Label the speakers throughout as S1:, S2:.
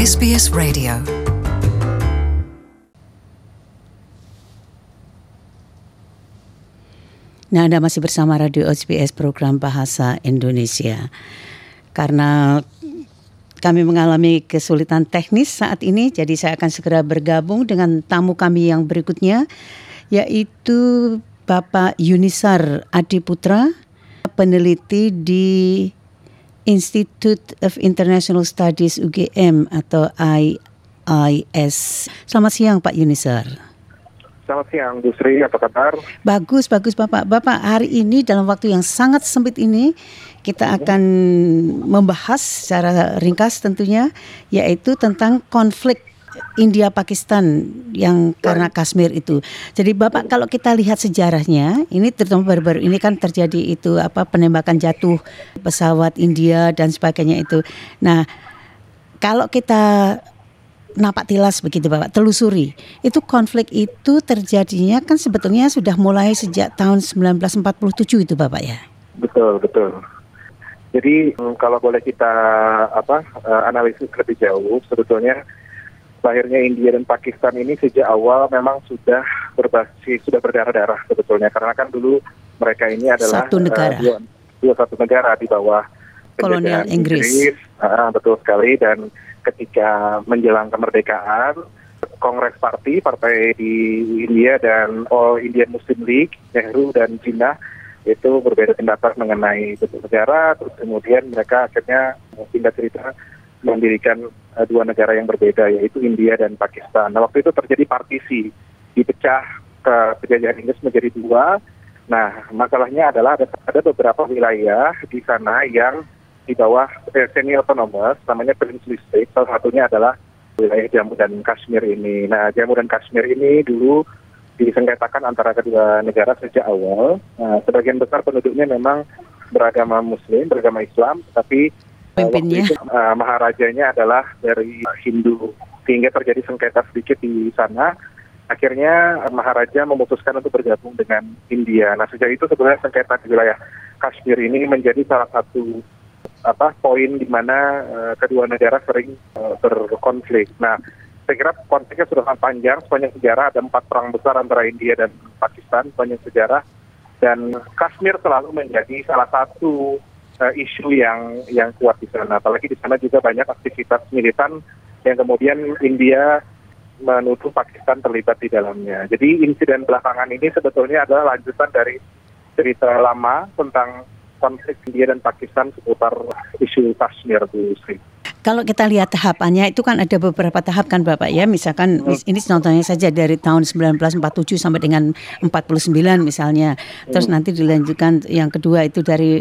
S1: SBS Radio.
S2: Nah, Anda masih bersama Radio SBS program Bahasa Indonesia. Karena kami mengalami kesulitan teknis saat ini, jadi saya akan segera bergabung dengan tamu kami yang berikutnya, yaitu Bapak Yunisar Adiputra, peneliti di Institute of International Studies UGM atau IIS. Selamat siang Pak Yunisar.
S3: Selamat siang, Bu Sri, apa kabar?
S2: Bagus Bapak. Bapak, hari ini dalam waktu yang sangat sempit ini, kita akan membahas secara ringkas tentunya, yaitu tentang konflik India-Pakistan yang karena Kashmir itu. Jadi Bapak, kalau kita lihat sejarahnya, ini terutama baru-baru ini kan terjadi itu penembakan jatuh pesawat India dan sebagainya itu. Nah, kalau kita napak tilas begitu Bapak, telusuri, itu konflik itu terjadinya kan sebetulnya sudah mulai sejak tahun 1947 itu Bapak ya?
S3: Betul. Jadi kalau boleh kita analisis lebih jauh, sebetulnya lahirnya India dan Pakistan ini sejak awal memang sudah berdarah-darah sebetulnya, karena kan dulu mereka ini adalah
S2: satu negara
S3: di bawah
S2: kolonial Inggris.
S3: Betul sekali. Dan ketika menjelang kemerdekaan, Kongres Partai di India dan All Indian Muslim League, Nehru dan Jinnah itu berbeda pendapat mengenai bentuk negara. Terus kemudian mereka akhirnya singkat cerita mendirikan dua negara yang berbeda, yaitu India dan Pakistan. Nah, waktu itu terjadi partisi, dipecah ke penjajahan Inggris menjadi dua. Nah, masalahnya adalah ada beberapa wilayah di sana yang di bawah semi-autonomous, namanya Princely State. Salah satunya adalah wilayah Jammu dan Kashmir ini. Nah, Jammu dan Kashmir ini dulu disengketakan antara kedua negara sejak awal. Nah, sebagian besar penduduknya memang beragama Muslim, beragama Islam, tapi waktu itu maharajanya adalah dari Hindu, sehingga terjadi sengketa sedikit di sana. Akhirnya maharaja memutuskan untuk bergabung dengan India. Nah, sejak itu sebenarnya sengketa di wilayah Kashmir ini menjadi salah satu poin di mana kedua negara sering berkonflik. Nah, saya kira konfliknya sudah sangat panjang, sepanjang sejarah ada 4 perang besar antara India dan Pakistan sepanjang sejarah, dan Kashmir selalu menjadi salah satu isu yang kuat di sana. Apalagi di sana juga banyak aktivitas militan yang kemudian India menuduh Pakistan terlibat di dalamnya. Jadi insiden belakangan ini sebetulnya adalah lanjutan dari cerita lama tentang konflik India dan Pakistan seputar isu Kashmir, Bu Sri.
S2: Kalau kita lihat tahapannya itu kan ada beberapa tahap kan Bapak ya, misalkan ini contohnya saja dari tahun 1947 sampai dengan 49 misalnya, terus nanti dilanjutkan yang kedua itu dari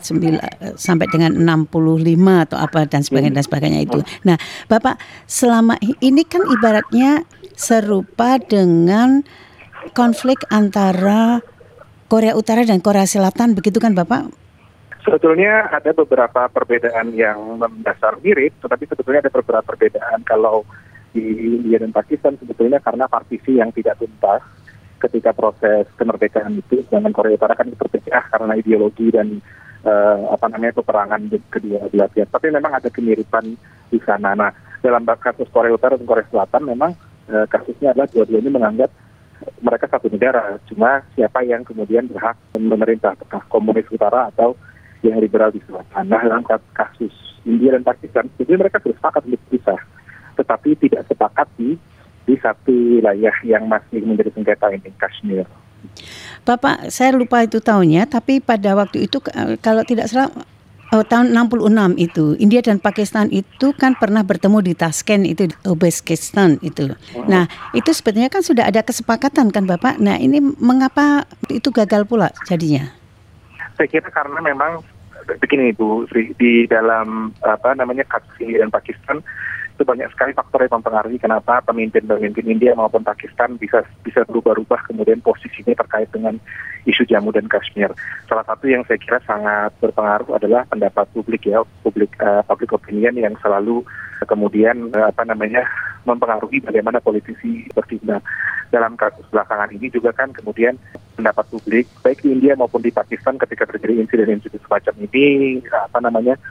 S2: 49 sampai dengan 65 atau apa dan sebagainya itu. Nah Bapak, selama ini kan ibaratnya serupa dengan konflik antara Korea Utara dan Korea Selatan, begitu kan Bapak?
S3: Sebetulnya ada beberapa perbedaan yang mendasar mirip, tetapi sebetulnya ada beberapa perbedaan. Kalau di India dan Pakistan sebetulnya karena partisi yang tidak tuntas ketika proses kemerdekaan itu, dengan Korea Utara kan terpecah karena ideologi dan peperangan kedua belah pihak. Tapi memang ada kemiripan di sana. Nah, dalam kasus Korea Utara dan Korea Selatan memang kasusnya adalah dua-duanya menganggap mereka satu negara. Cuma siapa yang kemudian berhak memerintah, apakah komunis utara atau yang liberal di selatan. Nah, dalam kasus India dan Pakistan, jadi mereka sudah sepakat untuk pisah, tetapi tidak sepakat di satu wilayah yang masih menjadi sengketa ini, Kashmir.
S2: Bapak, saya lupa itu tahunnya, tapi pada waktu itu kalau tidak salah tahun 66 itu India dan Pakistan itu kan pernah bertemu di Tashkent itu, di Uzbekistan itu. Nah, itu sebetulnya kan sudah ada kesepakatan kan Bapak. Nah, ini mengapa itu gagal pula jadinya?
S3: Saya kira karena memang begini Bu Sri, di dalam kasus India dan Pakistan itu banyak sekali faktor yang mempengaruhi kenapa pemimpin India maupun Pakistan bisa berubah-ubah kemudian posisinya terkait dengan isu Jammu dan Kashmir. Salah satu yang saya kira sangat berpengaruh adalah pendapat publik public opinion yang selalu kemudian mempengaruhi bagaimana politisi bertindak. Dalam kasus belakangan ini juga kan kemudian pendapat publik baik di India maupun di Pakistan ketika terjadi insiden semacam ini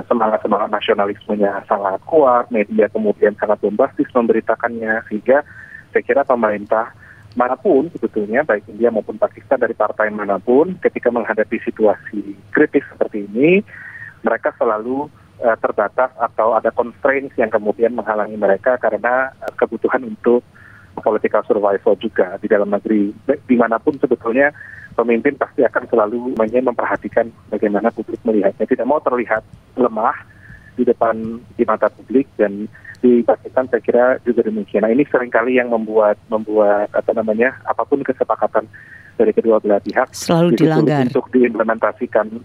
S3: semangat-semangat nasionalismenya sangat kuat, media kemudian sangat bombastis memberitakannya, sehingga saya kira pemerintah manapun sebetulnya, baik India maupun Pakistan dari partai manapun, ketika menghadapi situasi kritis seperti ini, mereka selalu terbatas atau ada constraints yang kemudian menghalangi mereka karena kebutuhan untuk political survival juga di dalam negeri. Dimanapun sebetulnya pemimpin pasti akan selalu memperhatikan bagaimana publik melihatnya. Tidak mau terlihat lemah di mata publik, dan di Pakistan saya kira juga demikian. Nah, ini seringkali yang membuat apapun kesepakatan dari kedua belah pihak
S2: selalu dilanggar
S3: untuk diimplementasikan.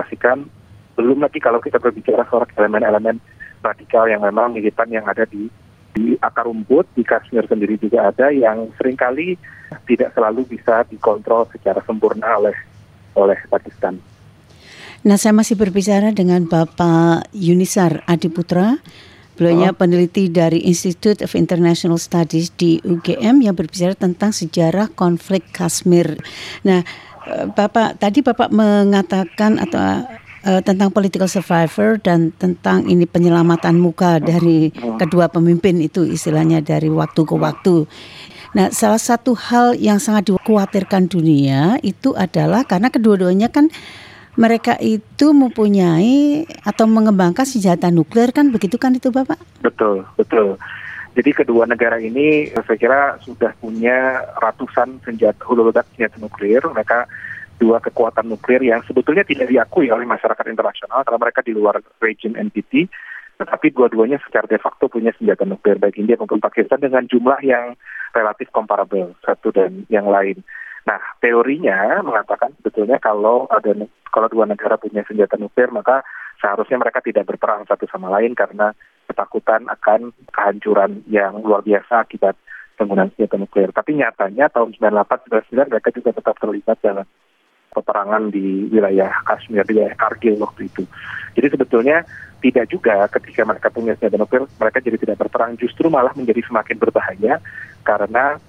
S3: Belum lagi kalau kita berbicara soal elemen-elemen radikal yang memang militan yang ada di akar rumput, di Kashmir sendiri juga ada, yang seringkali tidak selalu bisa dikontrol secara sempurna oleh Pakistan.
S2: Nah, saya masih berbicara dengan Bapak Yunisar Adiputra. Beliau peneliti dari Institute of International Studies di UGM yang berbicara tentang sejarah konflik Kashmir. Nah, Bapak mengatakan tentang political survivor dan tentang ini penyelamatan muka dari kedua pemimpin itu, istilahnya dari waktu ke waktu. Nah, salah satu hal yang sangat dikhawatirkan dunia itu adalah karena kedua-duanya kan mereka itu mempunyai atau mengembangkan senjata nuklir, kan begitu kan itu Bapak? Betul.
S3: Jadi kedua negara ini saya kira sudah punya ratusan hulu ledak senjata nuklir. Mereka dua kekuatan nuklir yang sebetulnya tidak diakui oleh masyarakat internasional karena mereka di luar region NPT, tetapi dua-duanya secara de facto punya senjata nuklir, baik India maupun Pakistan, dengan jumlah yang relatif comparable satu dan yang lain. Nah, teorinya mengatakan sebetulnya kalau dua negara punya senjata nuklir, maka seharusnya mereka tidak berperang satu sama lain karena ketakutan akan kehancuran yang luar biasa akibat penggunaan senjata nuklir. Tapi nyatanya tahun 98-99 mereka juga tetap terlibat dalam peperangan di wilayah Kashmir, di wilayah Kargil waktu itu. Jadi sebetulnya tidak juga ketika mereka punya senjata nuklir, mereka jadi tidak berperang, justru malah menjadi semakin berbahaya karena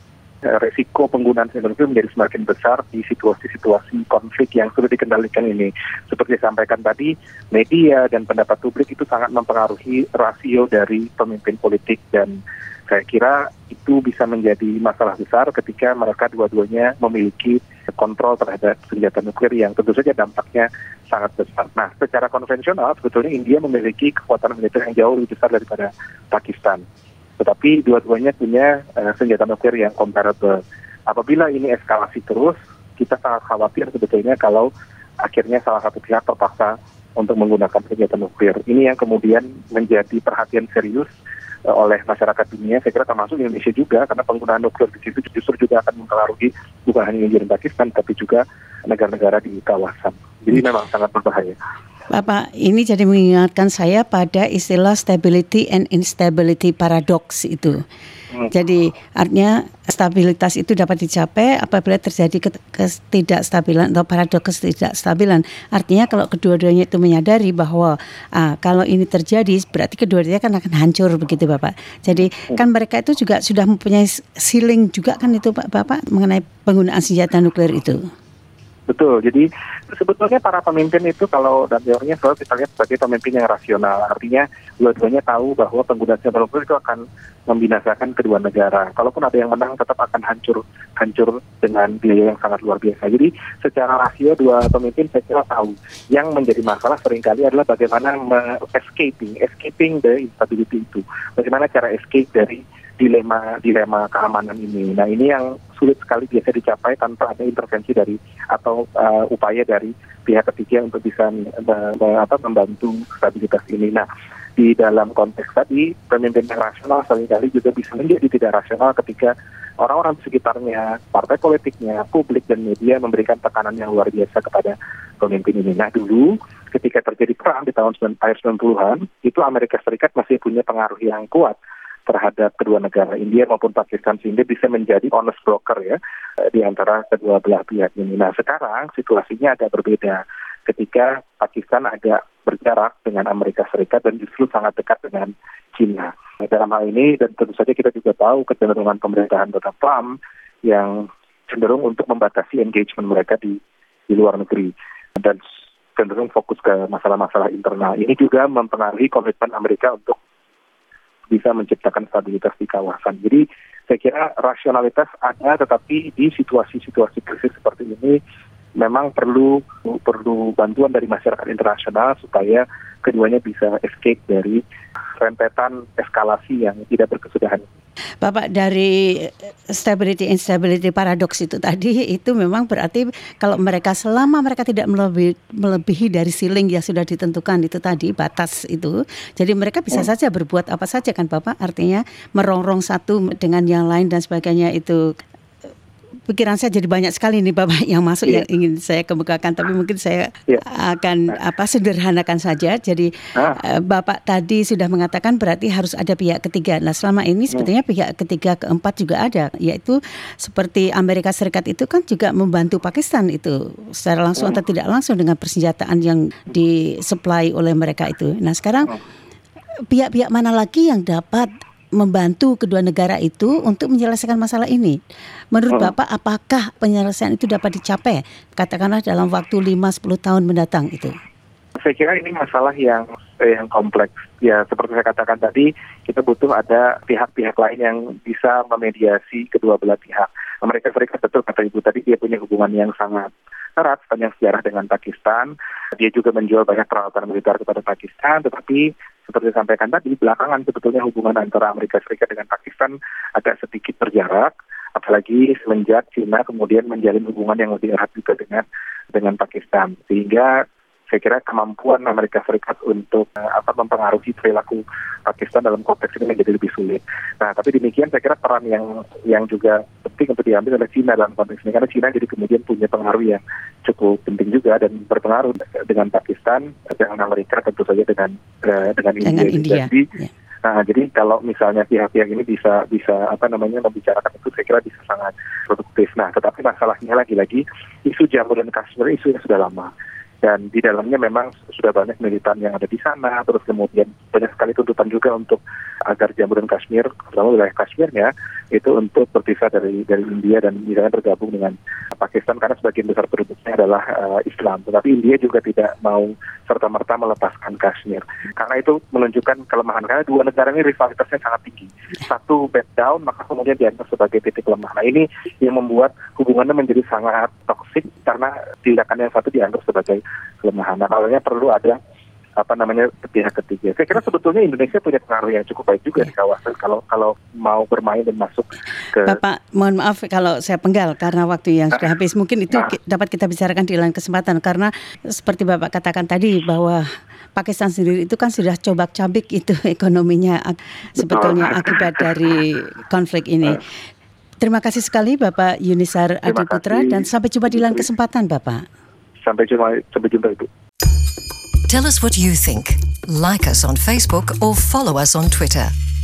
S3: resiko penggunaan senjata nuklir menjadi semakin besar di situasi-situasi konflik yang sudah dikendalikan ini. Seperti disampaikan tadi, media dan pendapat publik itu sangat mempengaruhi rasio dari pemimpin politik, dan saya kira itu bisa menjadi masalah besar ketika mereka dua-duanya memiliki kontrol terhadap senjata nuklir yang tentu saja dampaknya sangat besar. Nah, secara konvensional sebetulnya India memiliki kekuatan militer yang jauh lebih besar daripada Pakistan. Tetapi dua-duanya punya senjata nuklir yang comparable. Apabila ini eskalasi terus, kita sangat khawatir sebetulnya kalau akhirnya salah satu pihak terpaksa untuk menggunakan senjata nuklir. Ini yang kemudian menjadi perhatian serius oleh masyarakat dunia, saya kira termasuk Indonesia juga, karena penggunaan nuklir di situ justru juga akan mempengaruhi bukan hanya India dan Pakistan, tapi juga negara-negara di kawasan. Jadi memang sangat berbahaya.
S2: Bapak, ini jadi mengingatkan saya pada istilah stability and instability paradox itu. Jadi artinya stabilitas itu dapat dicapai apabila terjadi ketidakstabilan atau paradoks ketidakstabilan. Artinya kalau kedua-duanya itu menyadari bahwa kalau ini terjadi berarti kedua-duanya kan akan hancur, begitu Bapak. Jadi kan mereka itu juga sudah mempunyai ceiling juga kan itu Bapak mengenai penggunaan senjata nuklir itu.
S3: Betul, jadi sebetulnya para pemimpin itu kalau dan teorinya selalu kita lihat sebagai pemimpin yang rasional. Artinya dua-duanya tahu bahwa penggunaan senjata nuklir itu akan membinasakan kedua negara. Kalaupun ada yang menang tetap akan hancur dengan biaya yang sangat luar biasa. Jadi secara rasio dua pemimpin saya kira tahu. Yang menjadi masalah seringkali adalah bagaimana escaping the instability itu. Bagaimana cara escape dari dilema keamanan ini. Nah, ini yang sulit sekali biasa dicapai tanpa ada intervensi dari atau upaya dari pihak ketiga untuk bisa membantu stabilitas ini. Nah, di dalam konteks tadi pemimpin yang rasional seringkali juga bisa menjadi tidak rasional ketika orang-orang di sekitarnya, partai politiknya, publik dan media memberikan tekanan yang luar biasa kepada pemimpin ini. Nah, dulu ketika terjadi perang di tahun akhir 90-an, itu Amerika Serikat masih punya pengaruh yang kuat terhadap kedua negara India maupun Pakistan, sehingga bisa menjadi honest broker ya di antara kedua belah pihak ini. Nah, sekarang situasinya agak berbeda ketika Pakistan agak berjarak dengan Amerika Serikat dan justru sangat dekat dengan China. Nah, dalam hal ini, dan tentu saja kita juga tahu kecenderungan pemerintahan Donald Trump yang cenderung untuk membatasi engagement mereka di luar negeri. Dan cenderung fokus ke masalah-masalah internal. Ini juga mempengaruhi komitmen Amerika untuk bisa menciptakan stabilitas di kawasan. Jadi saya kira rasionalitas ada, tetapi di situasi-situasi krisis seperti ini memang perlu bantuan dari masyarakat internasional supaya keduanya bisa escape dari rentetan eskalasi yang tidak berkesudahan.
S2: Bapak, dari stability instability paradox itu tadi, itu memang berarti kalau selama mereka tidak melebihi dari ceiling yang sudah ditentukan itu tadi, batas itu, jadi mereka bisa saja berbuat apa saja kan Bapak, artinya merongrong satu dengan yang lain dan sebagainya itu. Pikiran saya jadi banyak sekali nih Bapak yang masuk yang ingin saya kemukakan, tapi mungkin saya akan sederhanakan saja. Jadi Bapak tadi sudah mengatakan berarti harus ada pihak ketiga. Nah, selama ini sebetulnya pihak ketiga keempat juga ada, yaitu seperti Amerika Serikat itu kan juga membantu Pakistan itu secara langsung atau tidak langsung dengan persenjataan yang disuplai oleh mereka itu. Nah, sekarang pihak-pihak mana lagi yang dapat membantu kedua negara itu untuk menyelesaikan masalah ini? Menurut Bapak, apakah penyelesaian itu dapat dicapai katakanlah dalam waktu 5-10 tahun mendatang itu?
S3: Saya kira ini masalah yang kompleks. Ya, seperti saya katakan tadi, kita butuh ada pihak-pihak lain yang bisa memediasi kedua belah pihak. Amerika Serikat, betul kata Ibu tadi, dia punya hubungan yang sangat erat sepanjang sejarah dengan Pakistan. Dia juga menjual banyak peralatan militer kepada Pakistan, tetapi seperti disampaikan tadi, belakangan sebetulnya hubungan antara Amerika Serikat dengan Pakistan agak sedikit berjarak, apalagi semenjak China kemudian menjalin hubungan yang lebih erat juga dengan Pakistan. Sehingga saya kira kemampuan Amerika Serikat untuk mempengaruhi perilaku Pakistan dalam konteks ini menjadi lebih sulit. Nah, tapi demikian saya kira peran yang juga penting untuk diambil oleh China dalam konteks ini, karena China jadi kemudian punya pengaruh yang cukup penting juga dan berpengaruh dengan Pakistan, dengan Amerika, tentu saja dengan India. Jadi kalau misalnya pihak-pihak ini bisa membicarakan itu, saya kira bisa sangat produktif. Nah, tetapi masalahnya lagi-lagi isu Jammu dan Kashmir isu yang sudah lama. Dan di dalamnya memang sudah banyak militan yang ada di sana, terus kemudian banyak sekali tuntutan juga untuk agar Jammu dan Kashmir, terutama wilayah Kashmirnya, itu untuk berpisah dari India dan misalnya bergabung dengan Pakistan, karena sebagian besar penduduknya adalah Islam. Tetapi India juga tidak mau serta-merta melepaskan Kashmir. Karena itu menunjukkan kelemahan, karena dua negara ini rivalitasnya sangat tinggi. Satu back down, maka kemudian dianggap sebagai titik lemah. Nah, ini yang membuat hubungannya menjadi sangat toksik, karena tindakan yang satu dianggap sebagai kelemahan. Nah, kalaunya perlu ada pihak ketiga. Saya kira sebetulnya Indonesia punya pengaruh yang cukup baik juga di kawasan kalau mau bermain dan masuk ke.
S2: Bapak, mohon maaf kalau saya penggal karena waktu yang sudah habis. Mungkin itu dapat kita bicarakan di lain kesempatan, karena seperti Bapak katakan tadi bahwa Pakistan sendiri itu kan sudah cobak-cabik itu ekonominya sebetulnya akibat dari konflik ini. Terima kasih sekali Bapak Yunisar Adiputra dan sampai jumpa di lain kesempatan Bapak.
S3: Sampai jumpa Ibu.
S1: Tell us what you think. Like us on Facebook or follow us on Twitter.